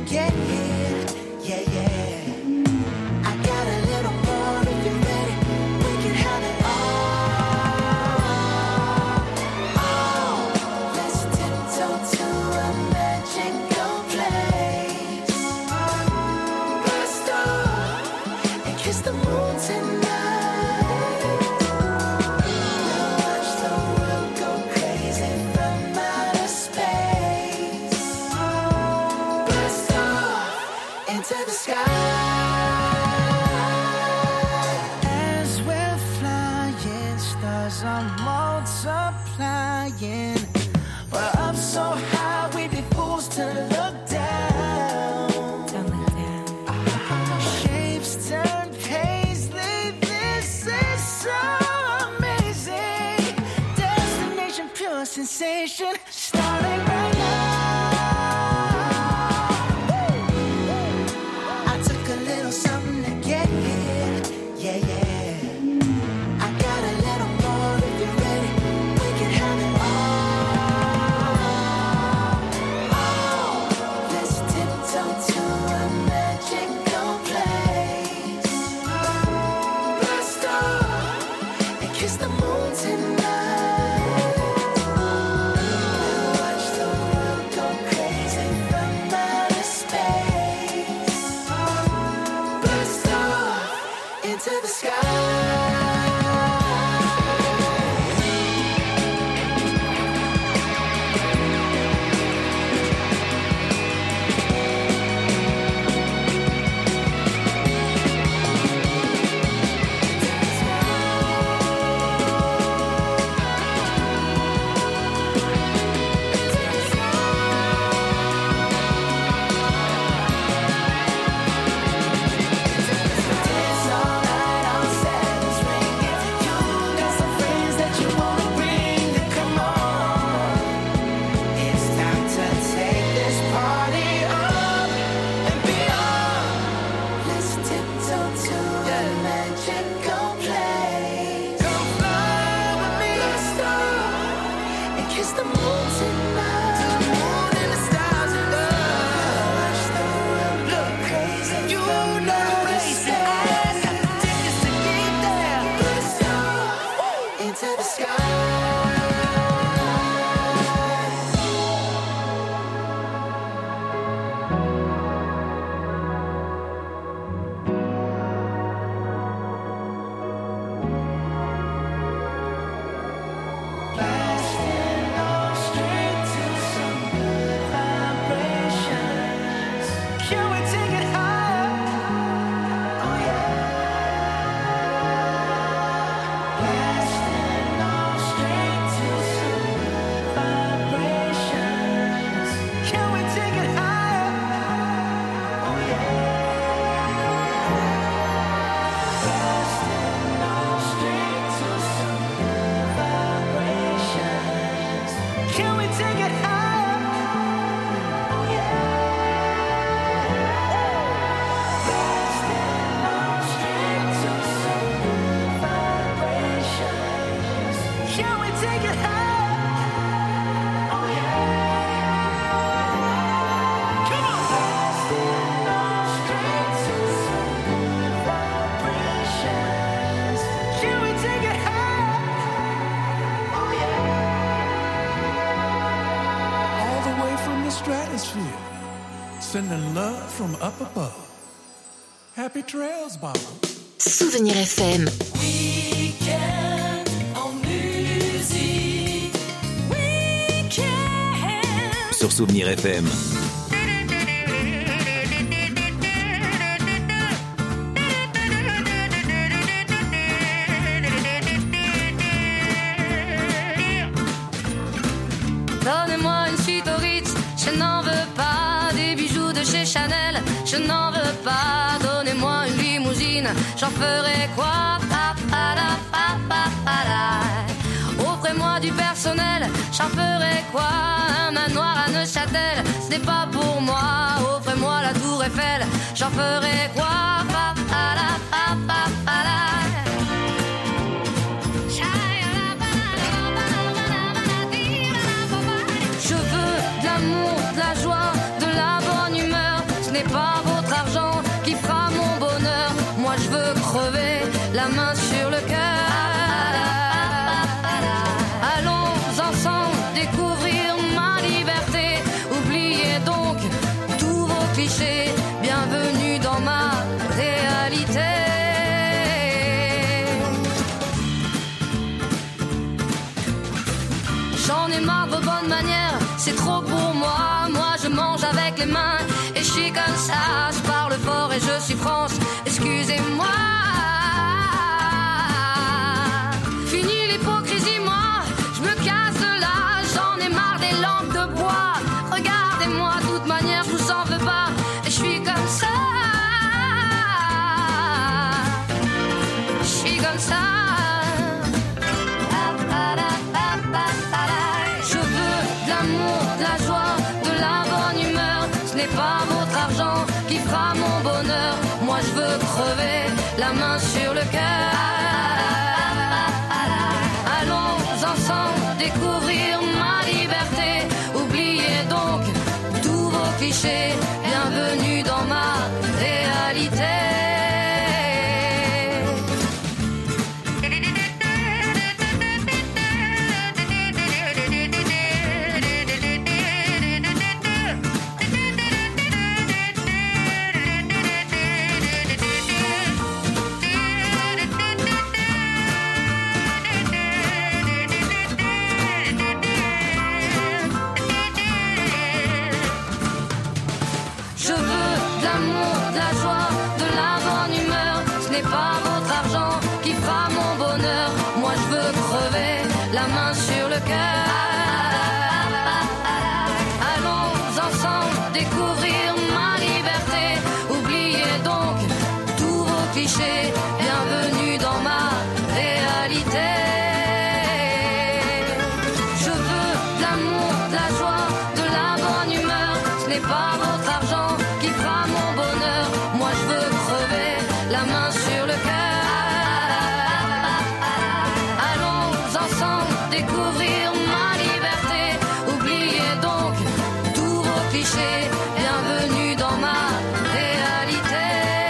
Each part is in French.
get here. Yeah, yeah. I got a little more if you're ready. We can have it all. Oh, let's tiptoe to a magical place. Burst off and kiss the moon tonight. To the sky. As we're flying, stars are multiplying. We're up so high, we'd be fools to look down. Don't look down. Shapes turn paisley, this is so amazing. Destination, pure sensation, starting right now. Something to get here, yeah, yeah. I got a little more if you're ready. We can have it all. Oh, let's tiptoe to a magical place. Burst off and kiss the moon tonight. We'll watch the world go crazy from outer space. Into the sky. Sending love from up above. Happy trails, Baba. Souvenir FM. Weekend en musique. Weekend. Sur Souvenir FM. Donnez-moi une suite au Ritz, je n'en veux pas. Des bijoux de chez Chanel, je n'en veux pas. Donnez-moi une limousine, j'en ferai quoi? Offrez-moi du personnel, j'en ferai quoi? Un manoir à Neuchâtel, ce n'est pas pour moi. Offrez-moi la tour Eiffel, j'en ferai quoi? Je veux de l'amour, de la joie, de la bonne humeur. main sur le cœur. Allons ensemble découvrir ma liberté. Oubliez donc tous vos clichés. Bienvenue dans ma réalité. J'en ai marre de vos bonnes manières, c'est trop pour moi. Moi je mange avec les mains et je suis comme ça. Je parle fort et je suis France, excusez-moi. Fini l'hypocrisie, moi, je me casse de là. J'en ai marre des lampes de bois. Regardez-moi, de toute manière, je vous en veux pas. Et je suis comme ça. Je suis comme ça. Je veux de l'amour, de la joie, de la bonne humeur. Ce n'est pas votre argent qui fera mon bonheur. Moi je veux crever la main sur le cœur. Allons ensemble découvrir ma liberté. Oubliez donc tous vos clichés. Bienvenue dans ma réalité. Pas votre argent qui fera mon bonheur. Moi je veux crever la main sur le cœur. Allons ensemble découvrir ma liberté. Oubliez donc tous vos clichés. Bienvenue dans ma réalité. Je veux de l'amour, de la joie, de la bonne humeur. Ce n'est pas votre argent qui fera mon bonheur. Moi je veux crever la main sur le cœur. Allons ensemble découvrir ma liberté. Oubliez donc tous vos clichés. Bienvenue dans ma réalité.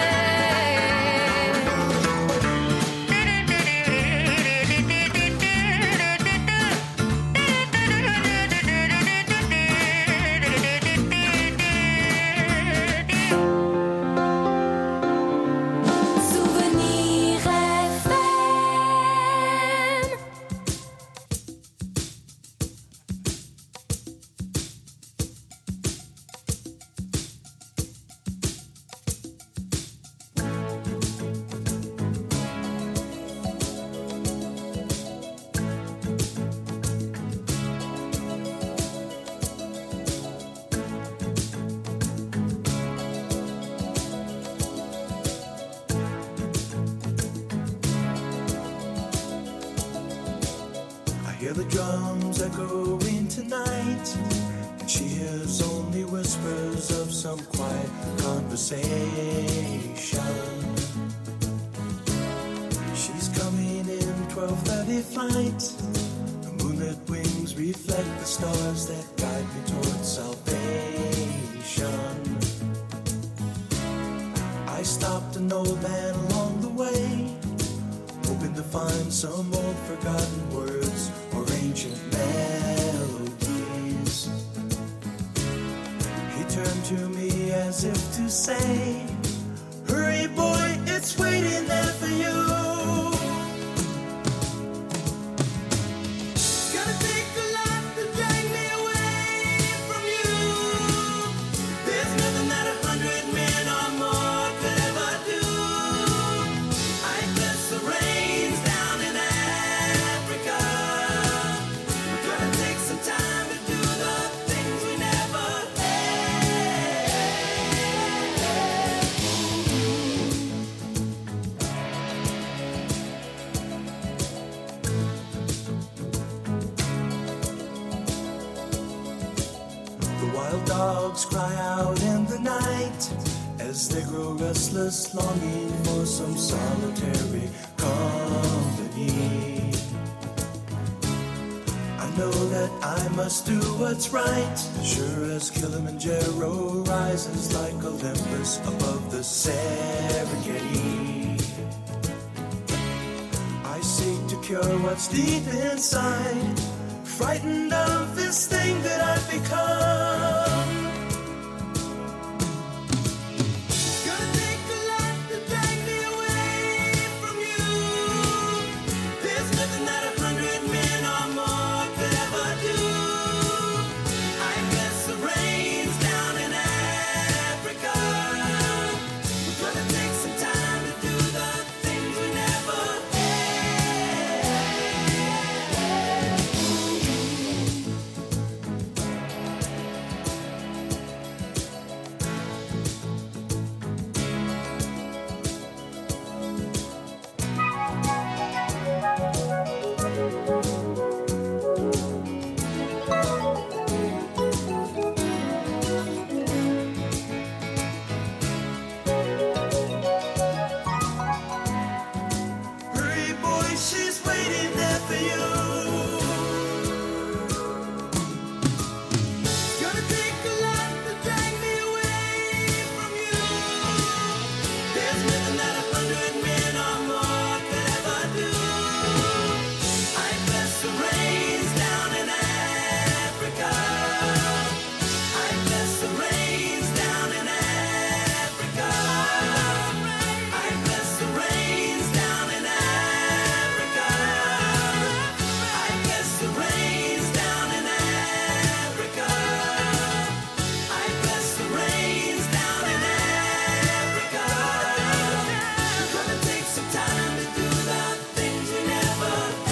Hear the drums echoing tonight, and she hears only whispers of some quiet conversation. She's coming in 12:30 flight. The moonlit wings reflect the stars that guide me towards salvation. I stopped an old man along the way, hoping to find some old forgotten words or ancient melodies. He turned to me as if to say, hurry boy, it's waiting there for you. It's gonna take a lot to drag me away from you. There's nothing that 100 men or more could ever do. I bless the rains down in Africa. We're gonna take some time to do the things we never had. The wild dogs cry out in the night as they grow restless, longing for some solitary company. I know that I must do what's right, sure as Kilimanjaro rises like Olympus above the Serengeti. seek to cure what's deep inside, frightened of this thing that I've become. Gonna take a lot to drag me away from you. There's nothing that 100 men or more could ever do. I guess the rain's down in Africa. We're gonna take some time to do the things we never Hurry, boy, she's waiting there for you. Gonna take a lot to drag me away from you. There's nothing that 100 men or more could ever do. I guess the rain's down in Africa. I guess the rain's down in Africa. I guess the rain's down in Africa. I guess the rain's down in Africa. I guess the rain's down in Africa. We're gonna take some time to do the things we never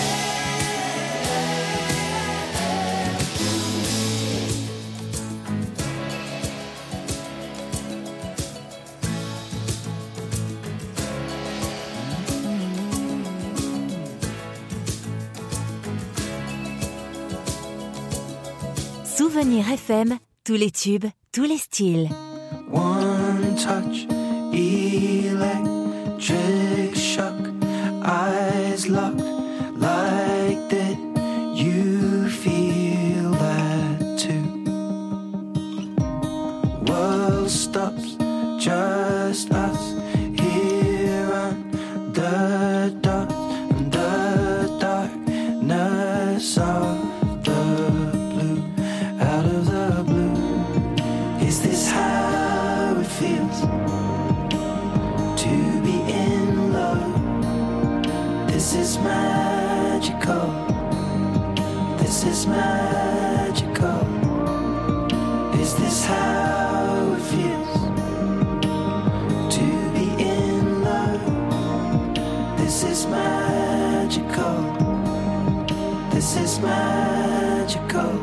Souvenir FM, tous les tubes, tous les styles. One touch, electric shock, eyes locked like that. You feel that too. World stops, just us here under dots, and the darkness of the blue, out of the blue. Is this how it feels to be in love? This is magical. This is magical. Is this how it feels to be in love? This is magical. This is magical.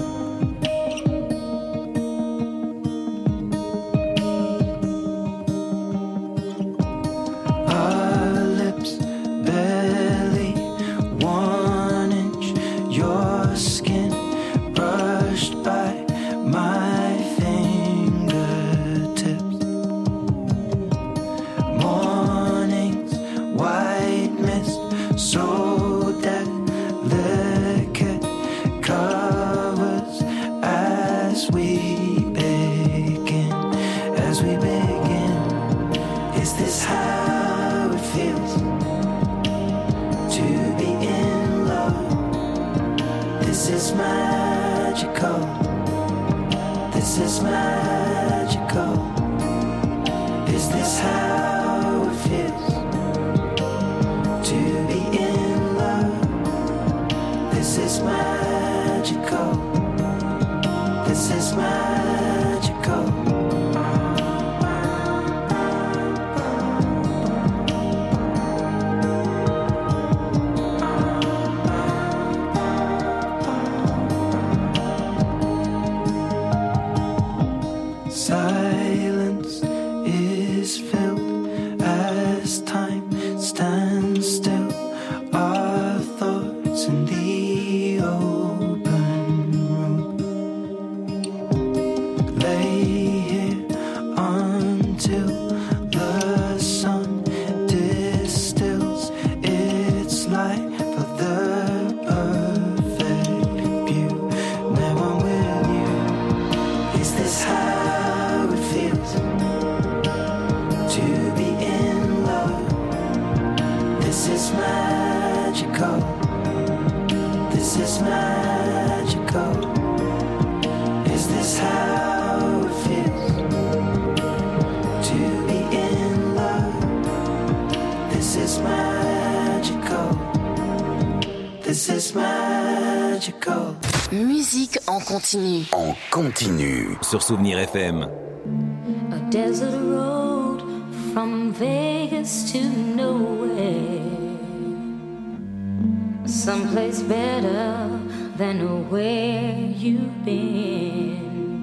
Our lips barely 1 inch, your skin brushed by my fingertips. Mornings, white mist, so delicate, covers as we begin, as we begin. Is this how it feels to be in love? This is magical. This is magical. Is this how it feels to be in love? This is magical. This is magical. Silence is filled as time stands still. Our thoughts in the open room. Lay here until the sun distills its light for the perfect view. Now I'm with you. Is this how it feels to be in love? This is magical. magical. This is magical. Is this how it feels to be in love? This is magical. This is magical. Musique en continu. En continu. Sur Souvenir FM. A desert road from Vegas to nowhere. Someplace better than where you've been.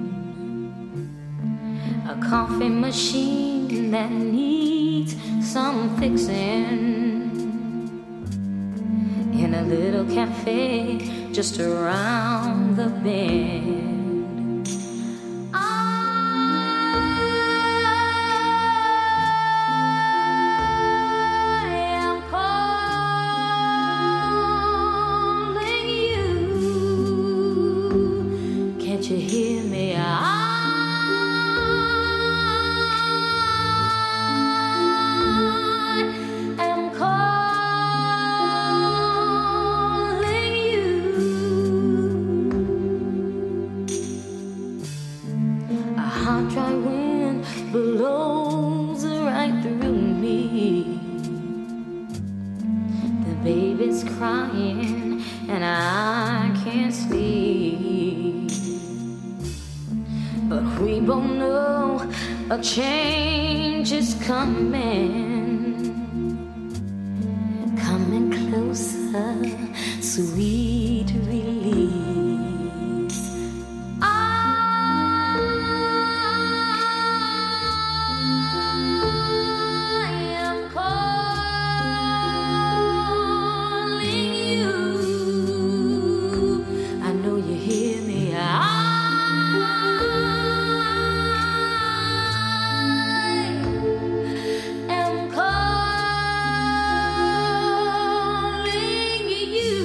A coffee machine that needs some fixing. In a little cafe just around the bend. I am calling you. Can't you hear me? I am calling you. A hot dry wind blows right through me. The baby's crying and I can't sleep. But we both know a change is coming. Coming closer, sweet release. I am calling you. I know you hear me. I am calling you.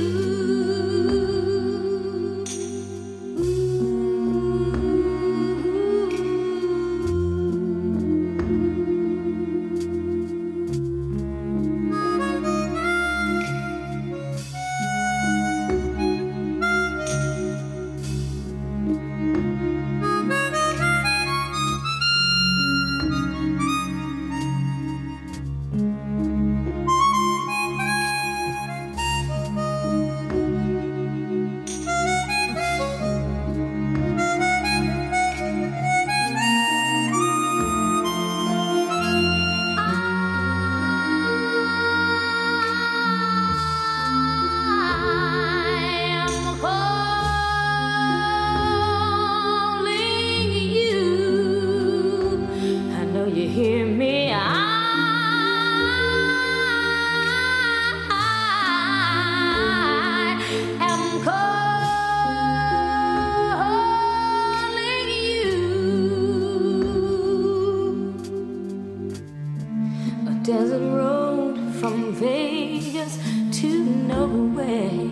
Desert road from Vegas to nowhere.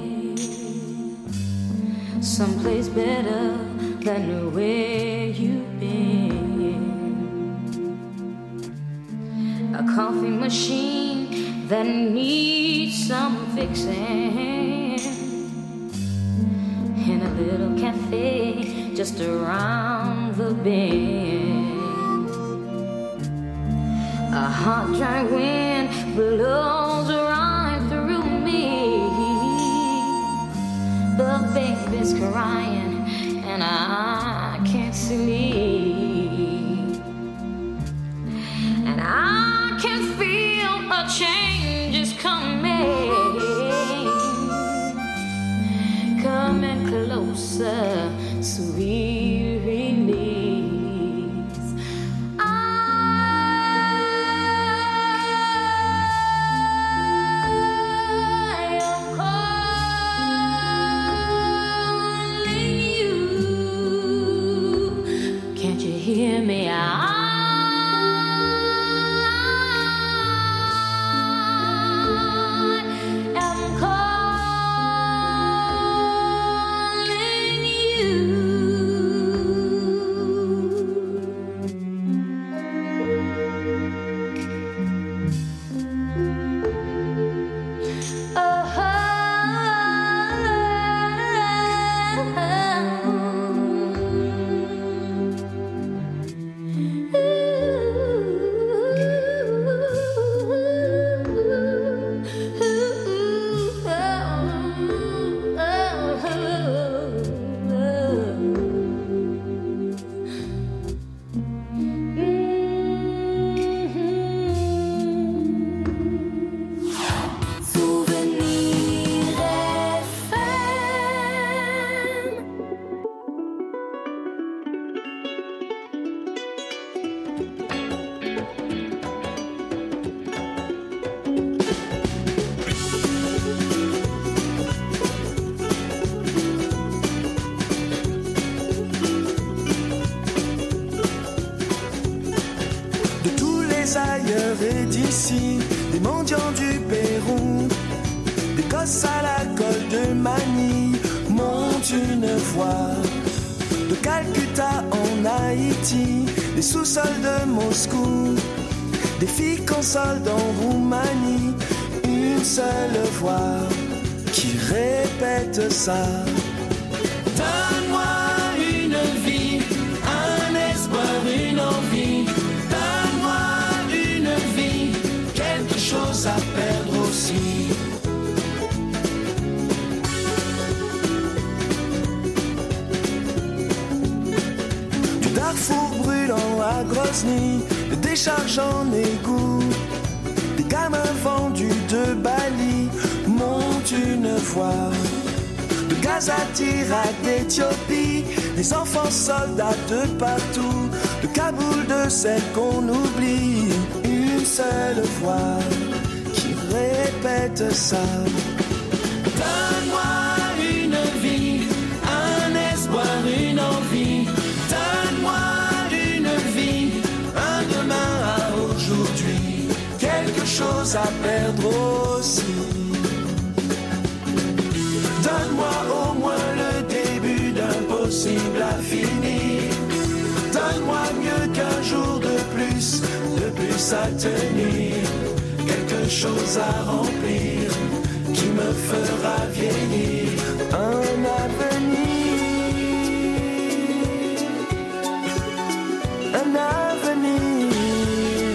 Someplace better than where you've been. A coffee machine that needs some fixing. In a little cafe just around the bend. A hot dry wind blows right through me. The baby's crying and I can't sleep. And I can feel a change is coming. Coming closer, sweet release. d'ailleurs et d'ici, des mendiants du Pérou, des gosses à la colle de Manille montent une voix. De Calcutta en Haïti, des sous-sols de Moscou, des filles consolent en Roumanie, une seule voix qui répète ça. Donne-moi une vie, un espoir, une envie. Donne-moi une vie, quelque chose à perdre aussi. Du Darfour brûlant à Grozny, de décharges en égout, des gamins vendus de Bali montent une voix. De Gaza, d'Irak, d'Éthiopie, des enfants soldats de partout, de Kaboul, de celle qu'on oublie, une seule voix qui répète ça. Donne-moi une vie, un espoir, une envie. Donne-moi une vie, un demain à aujourd'hui, quelque chose à perdre aussi. Donne-moi au moins le début d'un possible à finir. Donne-moi mieux qu'un jour de plus à tenir. Quelque chose à remplir qui me fera vieillir. Un avenir, un avenir.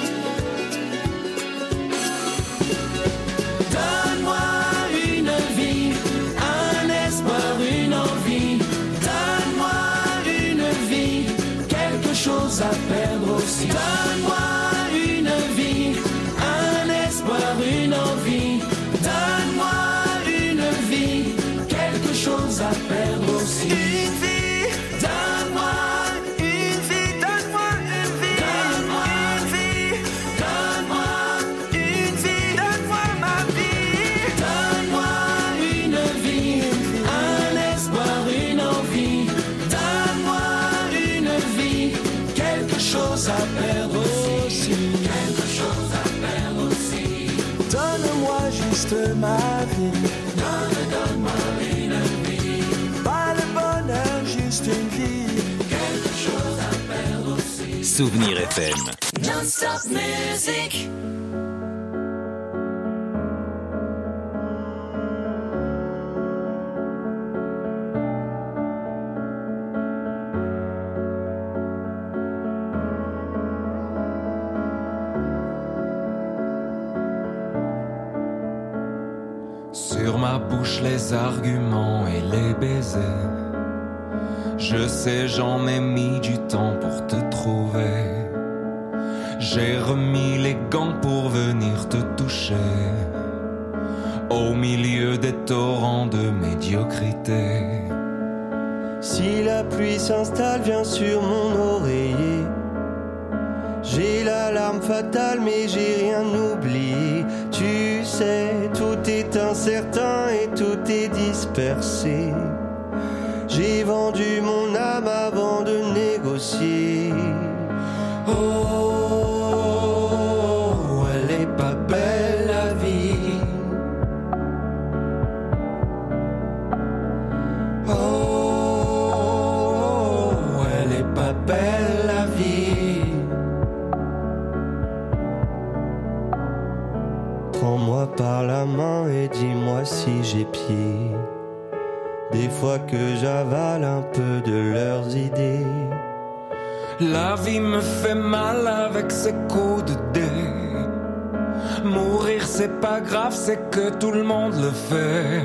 Donne-moi une vie, un espoir, une envie. Donne-moi une vie, quelque chose à perdre aussi. Donne-moi une vie, un espoir, une envie. Donne-moi une vie, quelque chose à perdre aussi. Une vie, donne-moi une vie, donne-moi une vie. Donne-moi une vie, donne-moi une vie, donne-moi ma vie. Donne-moi une vie, un espoir, une envie. Donne-moi une vie, quelque chose à perdre aussi. Quelque chose à perdre aussi. Donne-moi juste ma vie. Donne-moi une vie. Pas le bonheur, juste une vie. Quelque chose à perdre aussi. Souvenir FM. Non-stop music. Sur ma bouche les arguments et les baisers. Je sais, j'en ai mis du temps pour te trouver. J'ai remis les gants pour venir te toucher. Au milieu des torrents de médiocrité. Si la pluie s'installe, viens sur mon oreiller. J'ai l'alarme fatale mais j'ai rien oublié. Tu sais, tout est incertain et tout est dispersé. J'ai vendu mon âme avant de négocier. Oh, elle est pas belle la vie. Oh, elle est pas belle la vie. Prends-moi par la main et dis-moi si j'ai pied. Des fois que j'avale un peu de leurs idées. La vie me fait mal avec ses coups de dés. Mourir c'est pas grave, c'est que tout le monde le fait.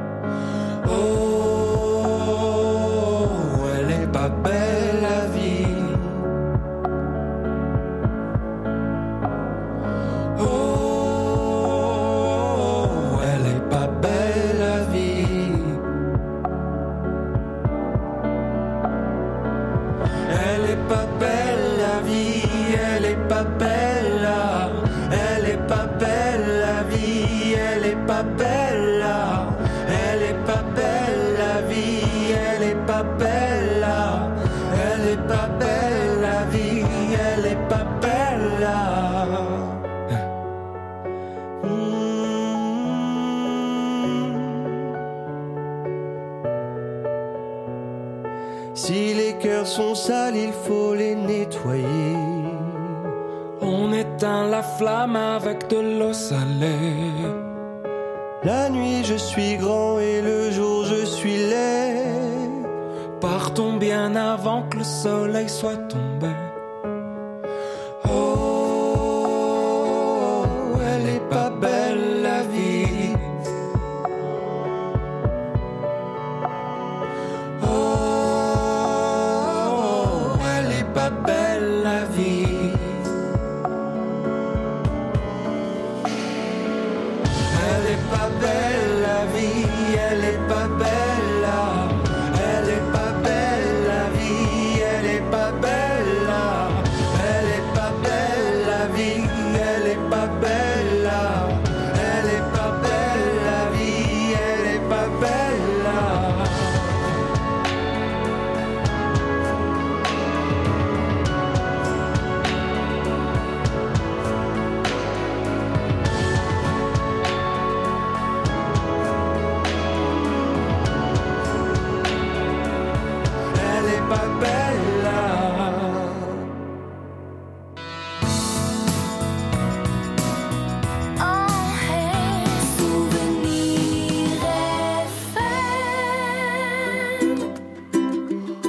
Oh, elle est pas belle la vie. Oh, elle est pas belle la vie. Elle est pas belle la vie, elle est pas belle là. Elle est pas belle la vie, elle est pas belle là. Elle est pas belle la vie, elle est pas belle là. Elle est pas belle la vie, elle est pas belle là. cœurs sont sales, il faut les nettoyer. On éteint la flamme avec de l'eau salée. La nuit je suis grand et le jour je suis laid. Partons bien avant que le soleil soit tombé. Oh, elle est pas belle la vie. Oh, elle est pas belle la vie. Elle est pas belle la vie, elle est pas belle là. Elle est pas belle la vie, elle est pas belle là. Elle est pas belle la vie, elle est pas belle là. Elle est pas belle la vie, elle est pas belle là. Elle est pas belle là. Souvenir FM.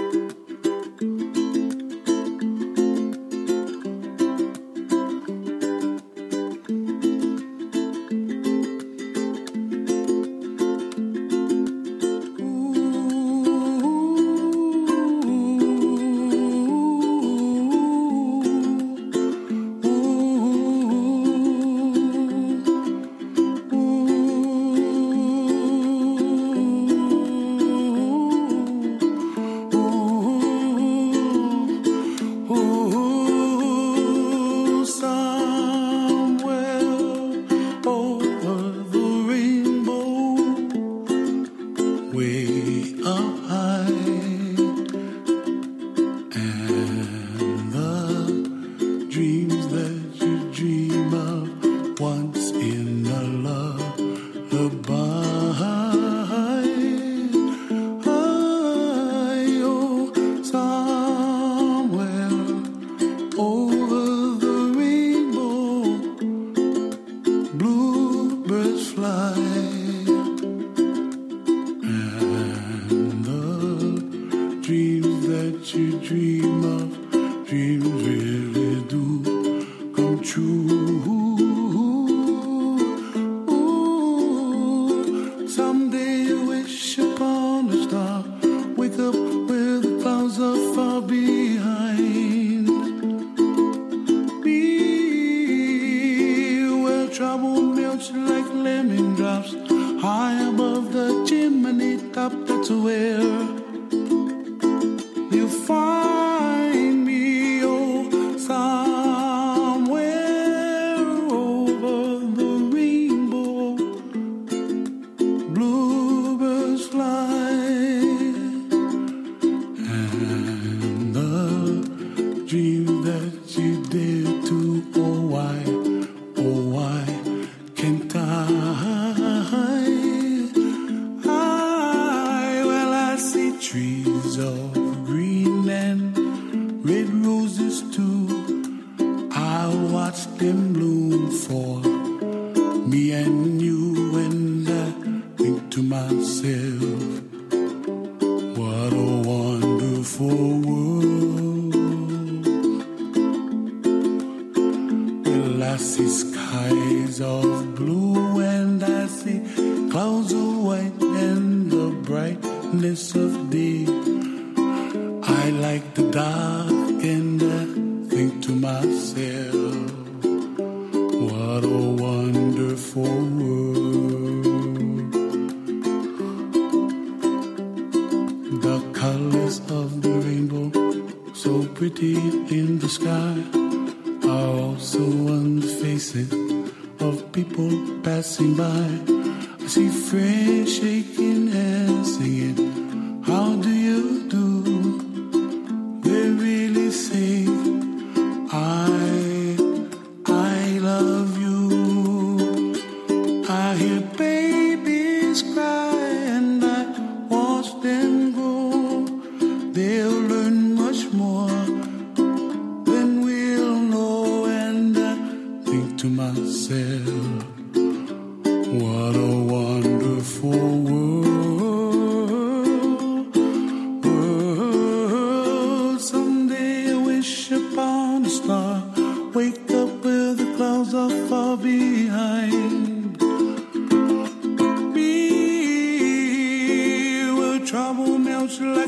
They'll learn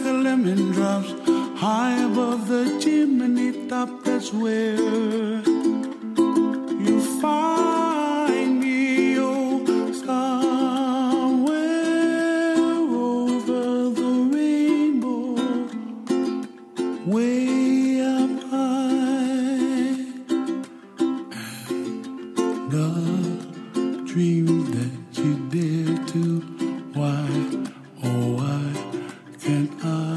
like the lemon drops high above the chimney top. That's where you find me, oh, somewhere over the rainbow, way up high. And the dream that you dare to, why, oh, why can't I?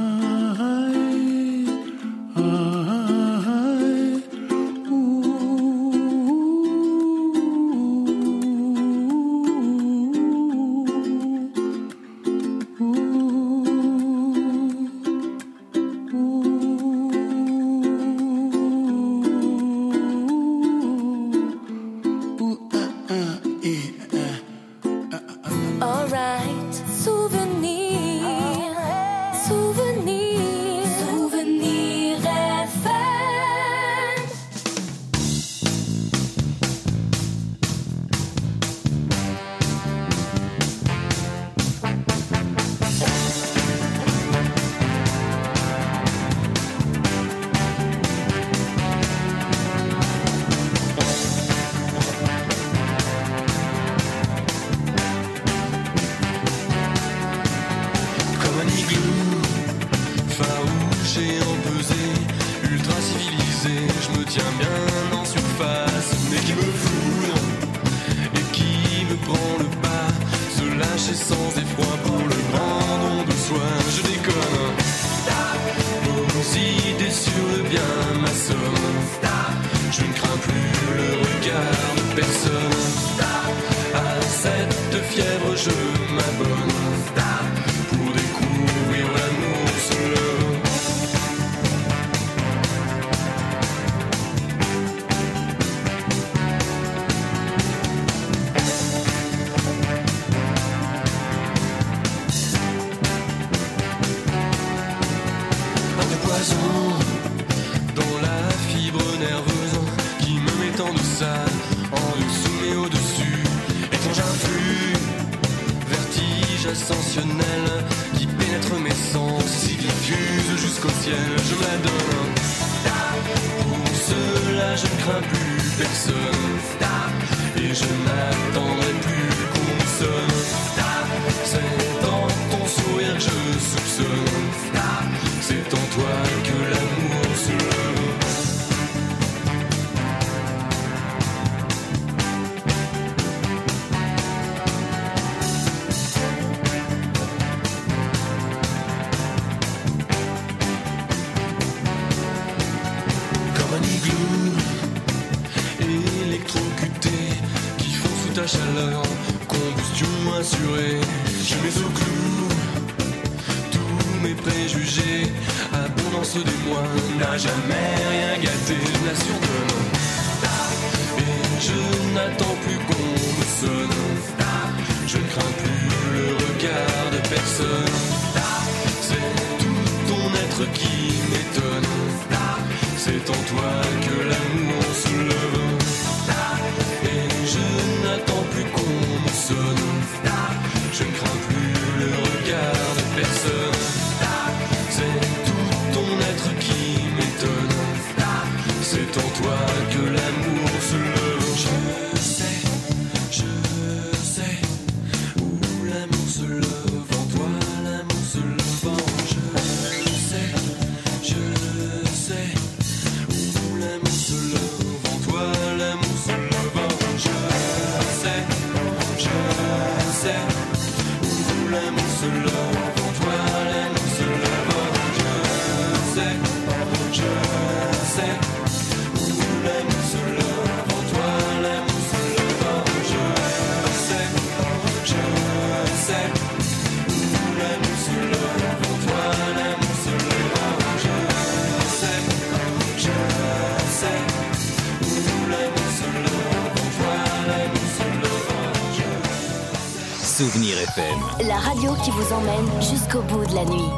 Souvenir FM. La radio qui vous emmène jusqu'au bout de la nuit.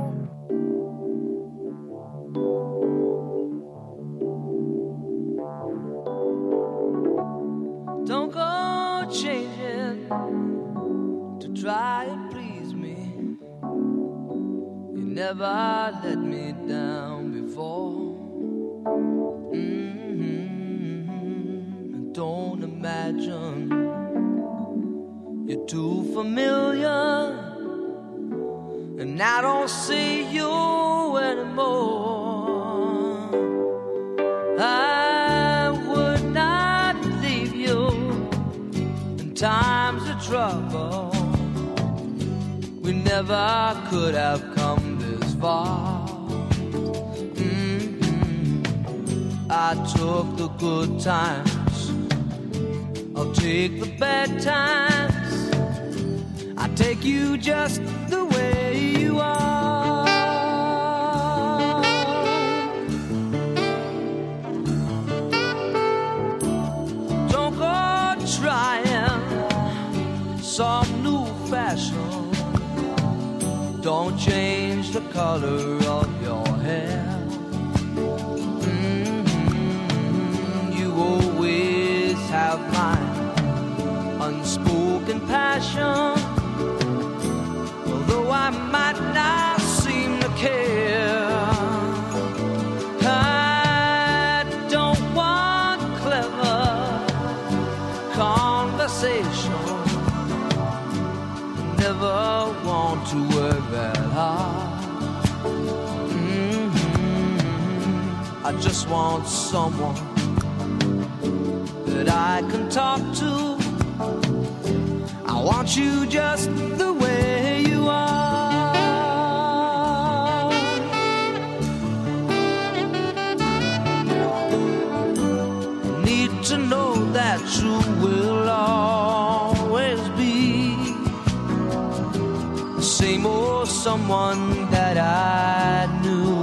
Don't go changing to try and please me. never let me down before. Don't imagine you're too familiar, and I don't see you anymore. I would not leave you in times of trouble. We never could have come this far. I took the good times, I'll take the bad times. I take you just the way you are. Don't go trying some new fashion. Don't change the color of your hair. You always have my unspoken passion. Although I might not seem to care, I don't want clever conversation. Never want to work that hard. I just want someone that I can talk to. I want you just the way you are. Need to know that you will always be the same old someone that I knew.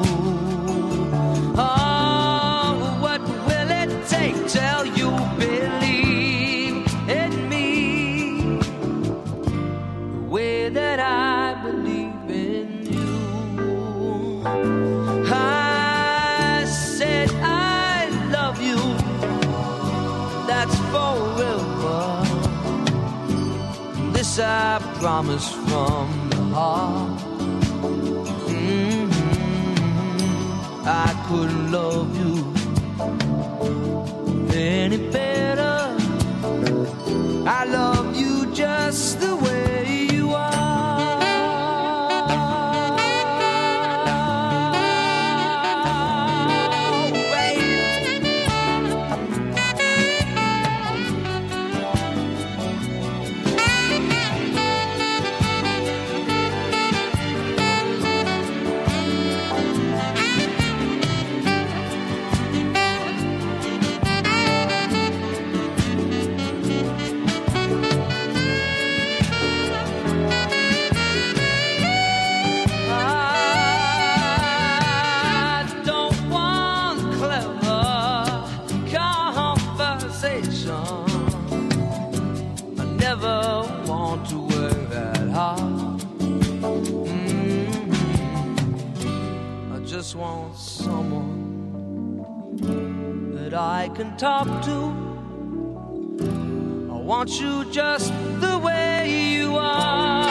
Oh, what will it take till you believe in me the way that I believe in you? I said I love you, that's forever. This I promise from the heart. I couldn't love you any better. I love you just the way you are. Want someone that I can talk to. I want you just the way you are.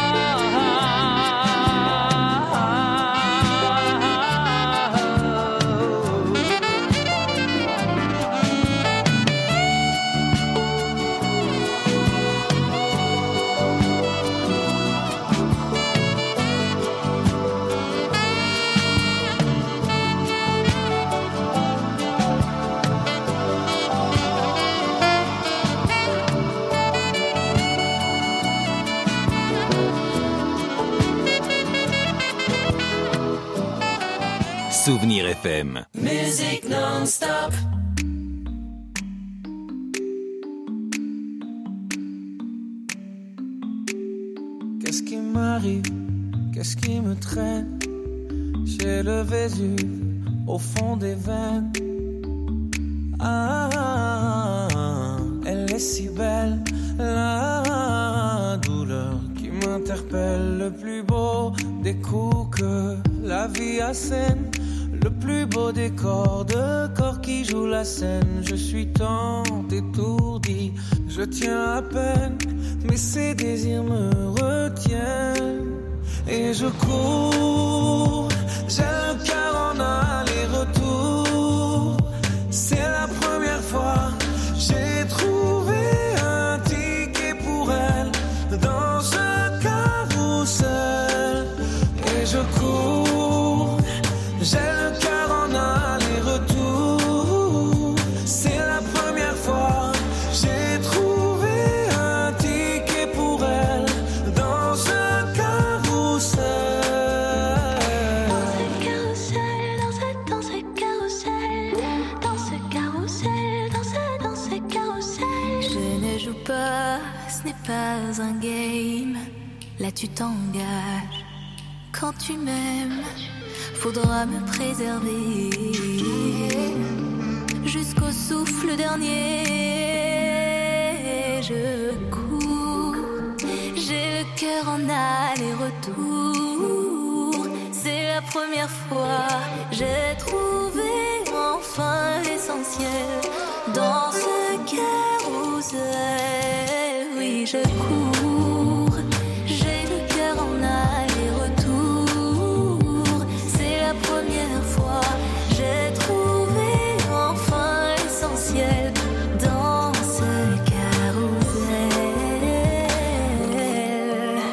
Souvenir FM. Musique non-stop. Qu'est-ce qui m'arrive? Qu'est-ce qui me traîne? J'ai le Vésuve au fond des veines. Ah, elle est si belle, la douleur qui m'interpelle. Le plus beau des coups que la vie assène. Le plus beau décor de corps qui joue la scène. Je suis tant étourdi, je tiens à peine, mais ces désirs me retiennent. et je cours. J'ai le cœur en aller-retour. C'est la première fois j'ai trouvé un ticket pour elle dans ce carrousel. Et je cours, j'ai le cœur en aller-retour. C'est la première fois j'ai trouvé un ticket pour elle dans ce carrousel. Dans ce carrousel, dans ce carrousel, dans ce carrousel. Je ne joue pas, ce n'est pas un game. Là tu t'engages. Quand tu m'aimes, faudra me préserver jusqu'au souffle dernier. Je cours, j'ai le cœur en aller-retour. C'est la première fois j'ai trouvé enfin l'essentiel dans ce carrousel. Oui, je cours, j'ai le cœur en aller-retour. C'est la première fois j'ai trouvé enfin l'essentiel dans ce carrousel.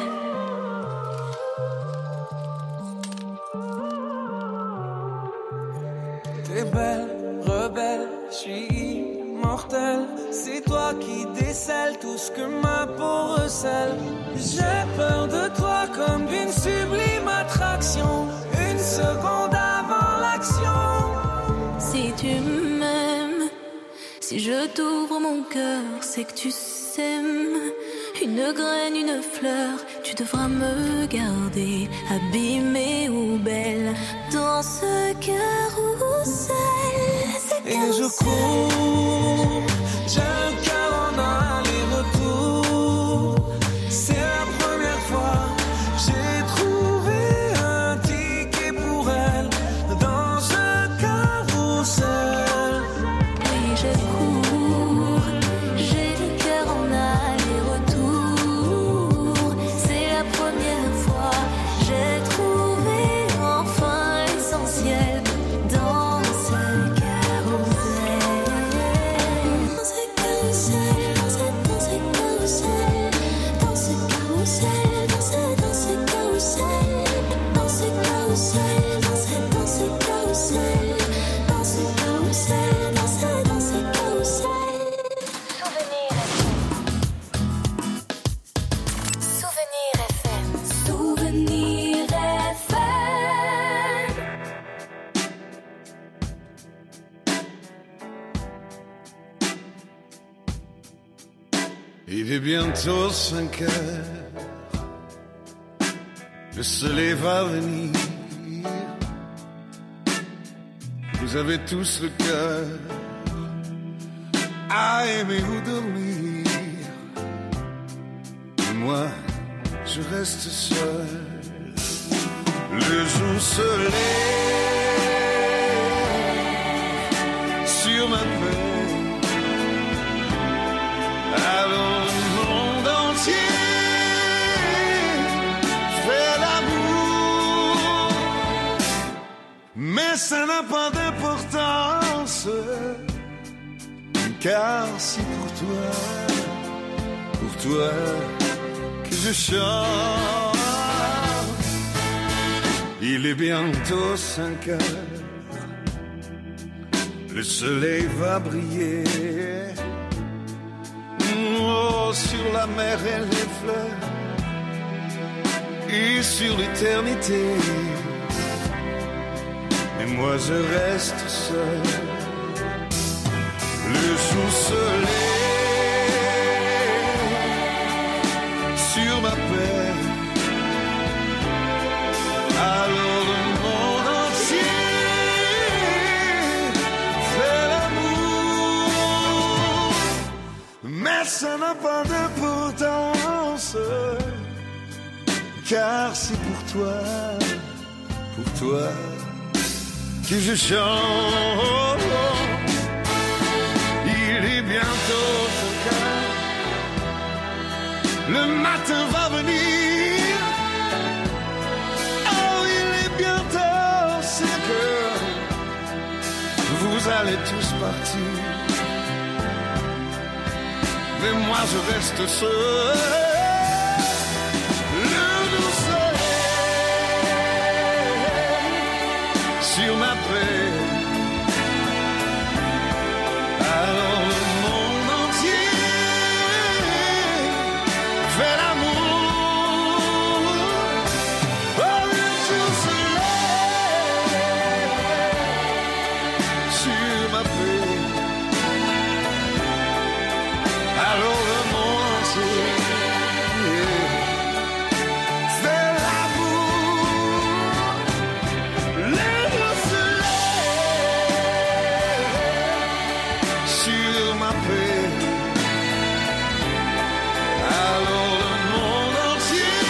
T'es belle, rebelle, je suis immortel. C'est toi qui décèles tout ce que ma peau recèle. J'ai peur de toi comme d'une sublime attraction. Une seconde avant l'action. Si tu m'aimes, si je t'ouvre mon cœur, c'est que tu s'aimes. Une graine, une fleur, tu devras me garder, abîmée ou belle, dans ce carrousel. Et je cours, j'ai un cœur en aller-retour. C'est la première fois j'ai trouvé un ticket pour elle dans ce carrousel. Oui, je cours, j'ai le cœur en aller-retour. C'est la première fois j'ai trouvé enfin l'essentiel dans ce carrousel. Dans ce carrousel, dans ce carrousel, dans ce carrousel, dans ce carrousel, dans ce carrousel, dans ce carrousel, dans ce carrousel, dans ce carrousel. Souvenir FM. Souvenir FM. Il est bientôt 5 heures, le soleil va venir. Vous avez tous le cœur à aimer ou dormir. Et moi, je reste seul. Le jour se lève sur ma peau. Alors le monde entier fait l'amour. Mais ça n'a pas d'importance, car c'est pour toi que je chante. Il est bientôt 5 heures, le soleil va briller. Oh, sur la mer et les fleurs, et sur l'éternité. Et moi je reste seul. Le jour se lève sur ma peine. Alors le monde entier fait l'amour. Mais ça n'a pas d'importance, car c'est pour toi que je chante. Il est bientôt 5 heures, le matin va venir. vous allez tous partir, mais moi je reste seul. Le doux soleil sur ma plaie, alors le monde entier fait l'amour. Oh, le doux soleil sur ma plaie, alors le monde entier fait l'amour. Le doux soleil sur ma plaie, alors le monde entier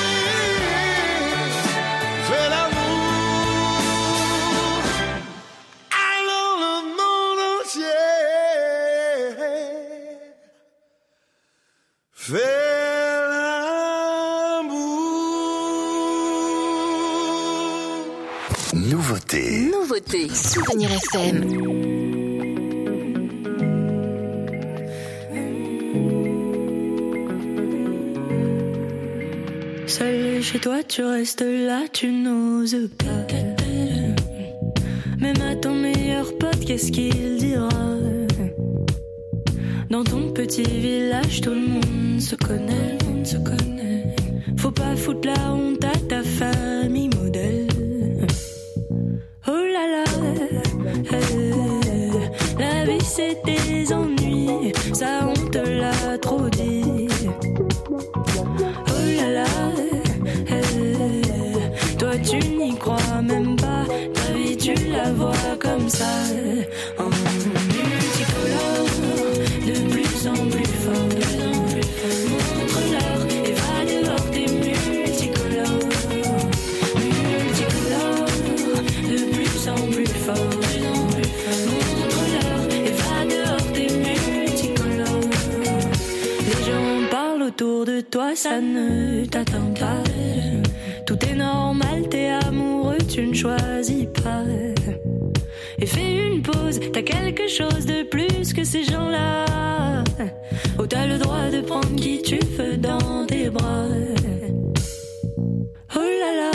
fait l'amour. Alors le monde entier fait l'amour. Nouveauté. Nouveauté. Souvenir FM. Seul chez toi, tu restes là, tu n'oses pas. Même à ton meilleur pote, qu'est-ce qu'il dira? Dans ton petit village, tout le monde se connaît, Faut pas foutre la honte à ta famille modèle. Oh là là, la vie c'est des ennuis, ça on te l'a trop dit. Oh là là, toi tu n'y crois même pas, ta vie tu la vois comme ça. En multicolore, de plus en plus fort. Montre-leur et va dehors tes multicolores. Multicolore, de plus en plus fort. Montre-leur et va dehors tes multicolores. Les gens parlent autour de toi, ça ne t'atteint pas. Tout est normal, t'es amoureux, tu ne choisis pas. Et fais une pause, t'as quelque chose de plus que ces gens-là. Oh, t'as le droit de prendre qui tu veux dans tes bras. Oh là là,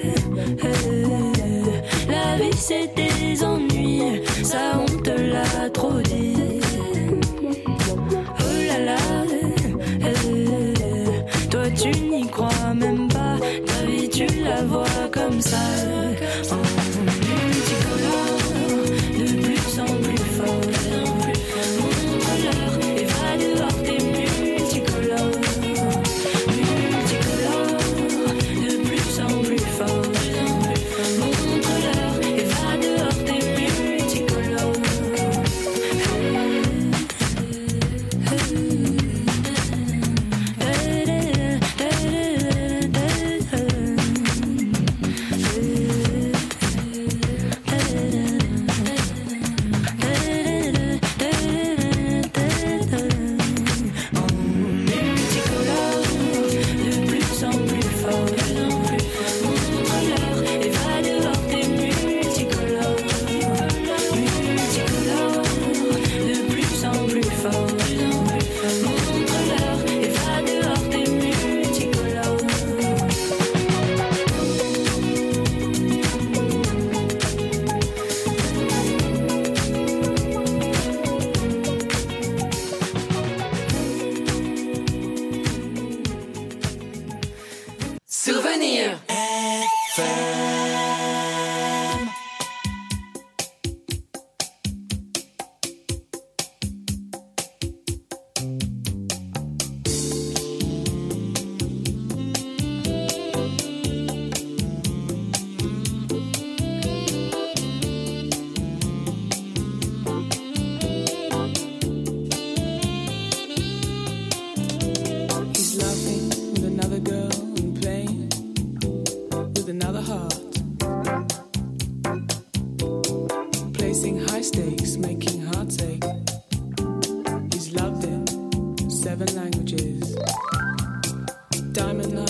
la vie c'est des ennuis, ça on te l'a trop dit. Oh là là, toi tu n'y crois même pas, ta vie tu la vois comme ça. En multicolore, de plus en plus fort. Montre-leur et va dehors tes multicolores. Multicolore, de plus en plus fort. Montre-leur et va dehors tes multicolores. Souvenir He's laughing with another girl and playing with another heart. Placing high stakes, making hearts ache. He's loved in 7 languages. Diamond